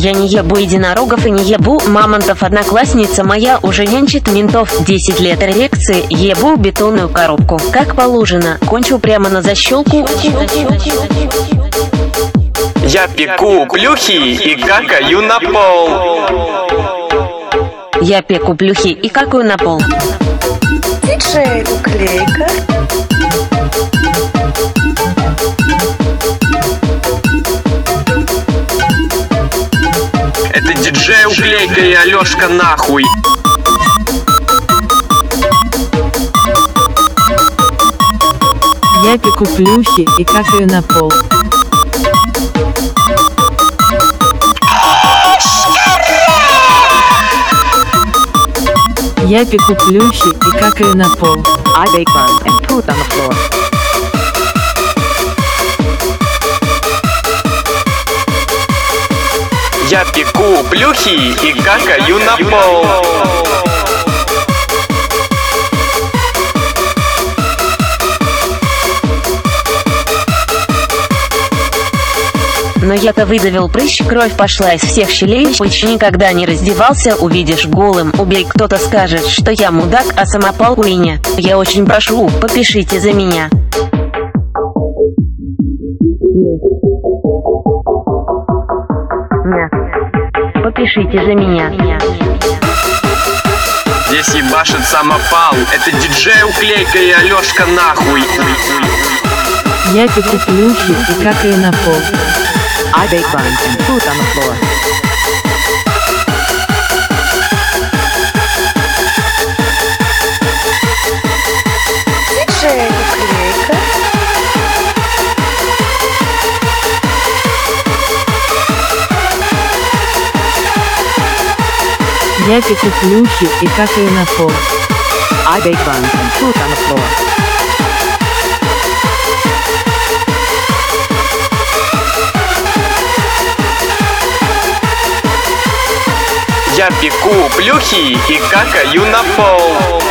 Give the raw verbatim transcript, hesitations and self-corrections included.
Я не ебу единорогов и не ебу мамонтов. Одноклассница моя уже нянчит ментов. десять лет эрекции, ебу бетонную коробку. Как положено, кончу прямо на защелку. Я пеку плюхи и какаю на пол. Я пеку плюхи и какаю на пол. Диджей Уклейка. Это диджей Уклейка и Алёшка нахуй. Я пеку плюхи и какаю на пол. Я пеку плюхи и какаю на пол. I bake buns and poop on the floor. Я пеку плюхи и какаю на пол. Но я-то выдавил прыщ, кровь пошла из всех щелей. Пыч никогда не раздевался, увидишь голым. Убей, кто-то скажет, что я мудак, а самопал хуйня. Я очень прошу, попишите за меня. Нет. Попишите за меня. Здесь ебашит самопал. Это диджей Уклейка и Алёшка нахуй. Я пеку плюхи и какаю на пол. I bake buns and poop on the floor. Диджей Уклейка. Я пеку плюхи и какаю на пол. I bake buns and poop on the floor. Я пеку плюхи и какаю на пол.